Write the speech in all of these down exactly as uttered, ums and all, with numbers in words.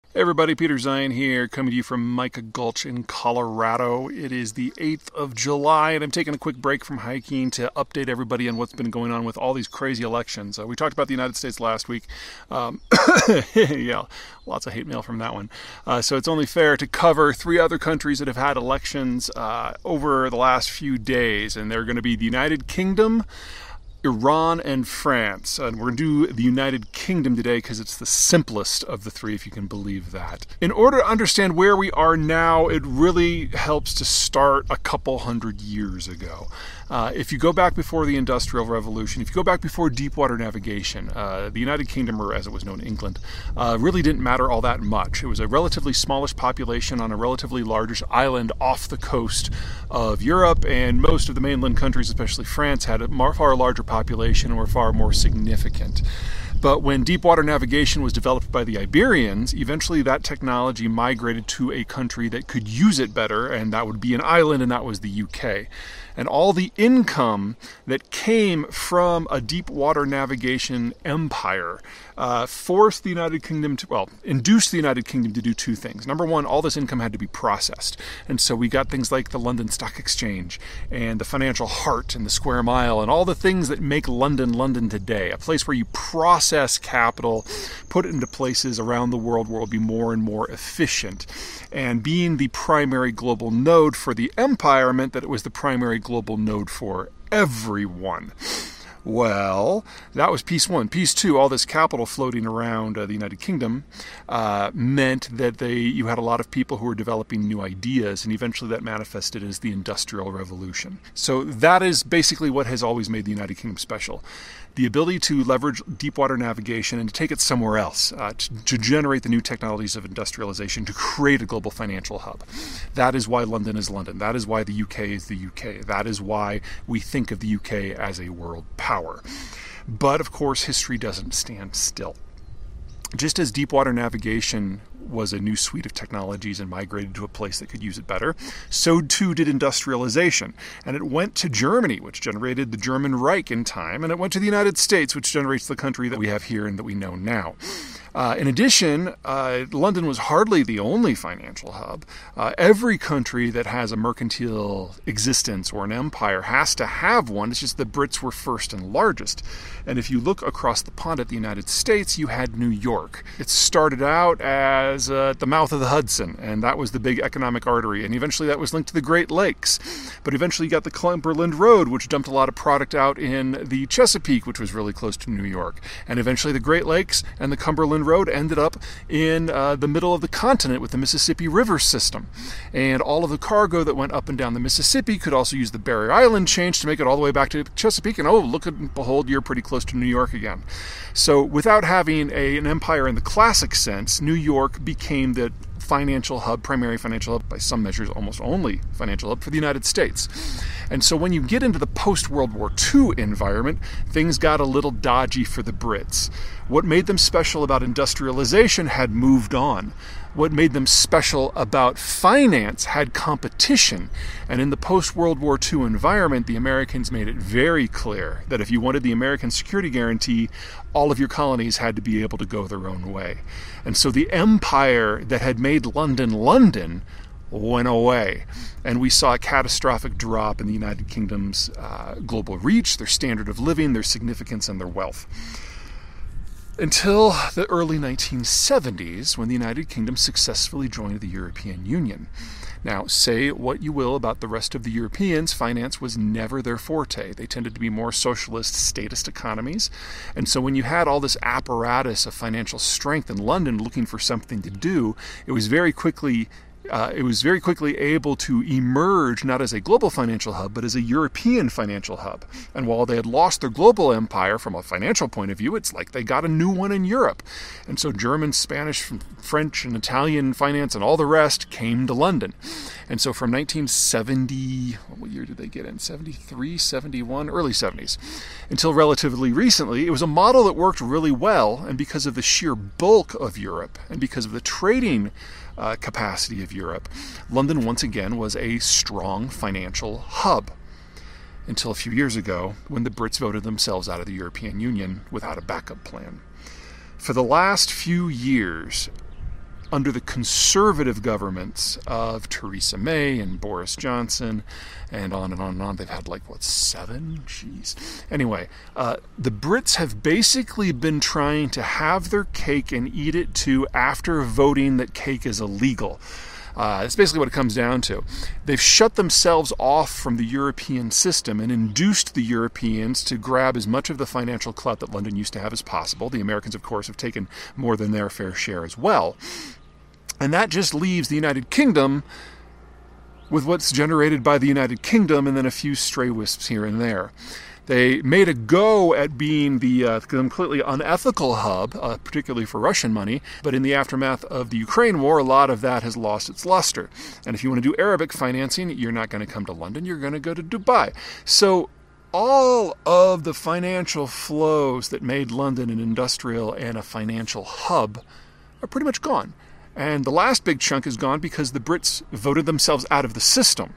Hey everybody, Peter Zion here, coming to you from Mica Gulch in Colorado. It is the eighth of July, and I'm taking a quick break from hiking to update everybody on what's been going on with all these crazy elections. Uh, we talked about the United States last week. Um, yeah, lots of hate mail from that one. Uh, so it's only fair to cover three other countries that have had elections uh, over the last few days, and they're going to be the United Kingdom, Iran, and France. And we're going to do the United Kingdom today because it's the simplest of the three, if you can believe that. In order to understand where we are now, it really helps to start a couple hundred years ago. Uh, if you go back before the Industrial Revolution, if you go back before deep-water navigation, uh, the United Kingdom, or as it was known, England, uh, really didn't matter all that much. It was a relatively smallish population on a relatively largish island off the coast of Europe, and most of the mainland countries, especially France, had a far larger population and were far more significant. But when deep-water navigation was developed by the Iberians, eventually that technology migrated to a country that could use it better, and that would be an island, and that was the U K. And all the income that came from a deep-water navigation empire uh, forced the United Kingdom to, well, induced the United Kingdom to do two things. Number one, all this income had to be processed. And so we got things like the London Stock Exchange and the Financial Heart and the Square Mile and all the things that make London London today, a place where you process capital, put it into places around the world where it will be more and more efficient. And being the primary global node for the empire meant that it was the primary global node for everyone. Well, that was piece one. Piece two, all this capital floating around uh, the United Kingdom uh, meant that they you had a lot of people who were developing new ideas, and eventually that manifested as the Industrial Revolution. So that is basically what has always made the United Kingdom special. The ability to leverage deep-water navigation and to take it somewhere else, uh, to, to generate the new technologies of industrialization, to create a global financial hub. That is why London is London. That is why the U K is the U K. That is why we think of the U K as a world power. But, of course, history doesn't stand still. Just as deep-water navigation was a new suite of technologies and migrated to a place that could use it better, so too did industrialization. And it went to Germany, which generated the German Reich in time, and it went to the United States, which generates the country that we have here and that we know now. Uh, in addition, uh, London was hardly the only financial hub. Uh, every country that has a mercantile existence or an empire has to have one. It's just the Brits were first and largest. And if you look across the pond at the United States, you had New York. It started out as uh, the mouth of the Hudson, and that was the big economic artery. And eventually that was linked to the Great Lakes. But eventually you got the Cumberland Road, which dumped a lot of product out in the Chesapeake, which was really close to New York. And eventually the Great Lakes and the Cumberland Road ended up in uh, the middle of the continent with the Mississippi River system. And all of the cargo that went up and down the Mississippi could also use the Barrier Island change to make it all the way back to Chesapeake. And oh, look and behold, you're pretty close to New York again. So without having a, an empire in the classic sense, New York became the financial hub, primary financial hub, by some measures almost only financial hub for the United States. And so when you get into the post-World War Two environment, things got a little dodgy for the Brits. What made them special about industrialization had moved on. What made them special about finance had competition. And in the post-World War Two environment, the Americans made it very clear that if you wanted the American security guarantee, all of your colonies had to be able to go their own way. And so the empire that had made London London went away. And we saw a catastrophic drop in the United Kingdom's uh, global reach, their standard of living, their significance, and their wealth. Until the early nineteen seventies, when the United Kingdom successfully joined the European Union. Now, say what you will about the rest of the Europeans, finance was never their forte. They tended to be more socialist, statist economies. And so when you had all this apparatus of financial strength in London looking for something to do, it was very quickly Uh, it was very quickly able to emerge not as a global financial hub, but as a European financial hub. And while they had lost their global empire from a financial point of view, it's like they got a new one in Europe. And so German, Spanish, French, and Italian finance and all the rest came to London. And so from nineteen seventy, what year did they get in? seventy-three, seventy-one, early seventies, until relatively recently, it was a model that worked really well. And because of the sheer bulk of Europe and because of the trading Uh, capacity of Europe, London once again was a strong financial hub. Until a few years ago, when the Brits voted themselves out of the European Union without a backup plan. For the last few years, under the conservative governments of Theresa May and Boris Johnson, and on and on and on. They've had like, what, seven? Jeez. Anyway, uh, the Brits have basically been trying to have their cake and eat it too after voting that cake is illegal. Uh, that's basically what it comes down to. They've shut themselves off from the European system and induced the Europeans to grab as much of the financial clout that London used to have as possible. The Americans, of course, have taken more than their fair share as well. And that just leaves the United Kingdom with what's generated by the United Kingdom and then a few stray wisps here and there. They made a go at being the uh, completely unethical hub, uh, particularly for Russian money, but in the aftermath of the Ukraine war, a lot of that has lost its luster. And if you want to do Arabic financing, you're not going to come to London, you're going to go to Dubai. So all of the financial flows that made London an industrial and a financial hub are pretty much gone. And the last big chunk is gone because the Brits voted themselves out of the system.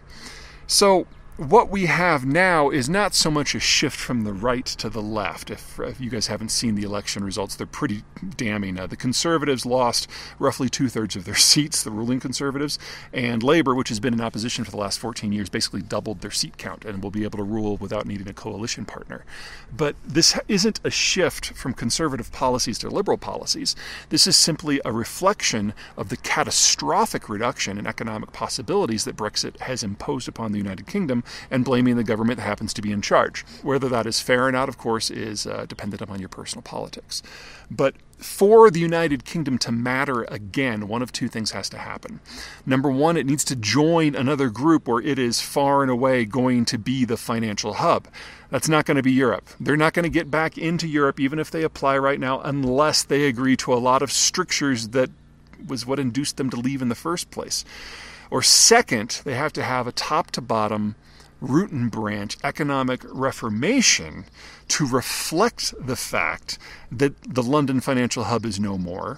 So what we have now is not so much a shift from the right to the left. If, if you guys haven't seen the election results, they're pretty damning. Uh, the Conservatives lost roughly two-thirds of their seats, the ruling Conservatives, and Labour, which has been in opposition for the last fourteen years, basically doubled their seat count and will be able to rule without needing a coalition partner. But this isn't a shift from Conservative policies to Liberal policies. This is simply a reflection of the catastrophic reduction in economic possibilities that Brexit has imposed upon the United Kingdom, and blaming the government that happens to be in charge. Whether that is fair or not, of course, is uh, dependent upon your personal politics. But for the United Kingdom to matter again, one of two things has to happen. Number one, it needs to join another group where it is far and away going to be the financial hub. That's not going to be Europe. They're not going to get back into Europe, even if they apply right now, unless they agree to a lot of strictures that was what induced them to leave in the first place. Or second, they have to have a top-to-bottom root and branch economic reformation to reflect the fact that the London financial hub is no more,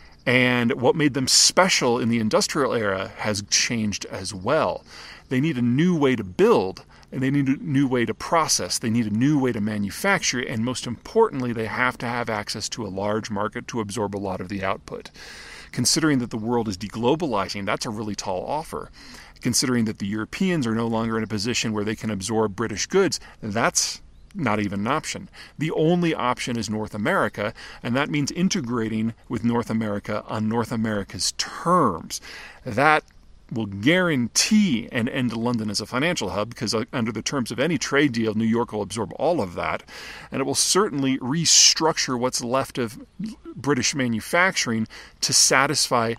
and what made them special in the industrial era has changed as well. They need a new way to build, and they need a new way to process. They need a new way to manufacture, and most importantly, they have to have access to a large market to absorb a lot of the output. Considering that the world is deglobalizing, that's a really tall offer. Considering that the Europeans are no longer in a position where they can absorb British goods, that's not even an option. The only option is North America, and that means integrating with North America on North America's terms. That will guarantee an end to London as a financial hub, because under the terms of any trade deal, New York will absorb all of that, and it will certainly restructure what's left of British manufacturing to satisfy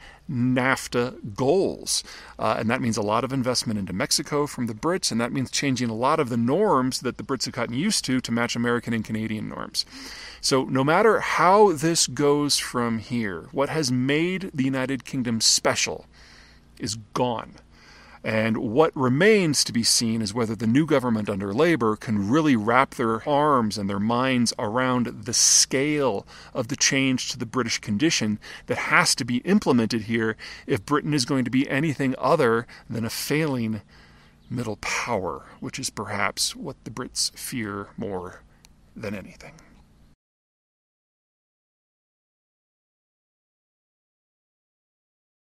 NAFTA goals. Uh, and that means a lot of investment into Mexico from the Brits, and that means changing a lot of the norms that the Brits have gotten used to to match American and Canadian norms. So no matter how this goes from here, what has made the United Kingdom special is gone. And what remains to be seen is whether the new government under Labour can really wrap their arms and their minds around the scale of the change to the British condition that has to be implemented here if Britain is going to be anything other than a failing middle power, which is perhaps what the Brits fear more than anything.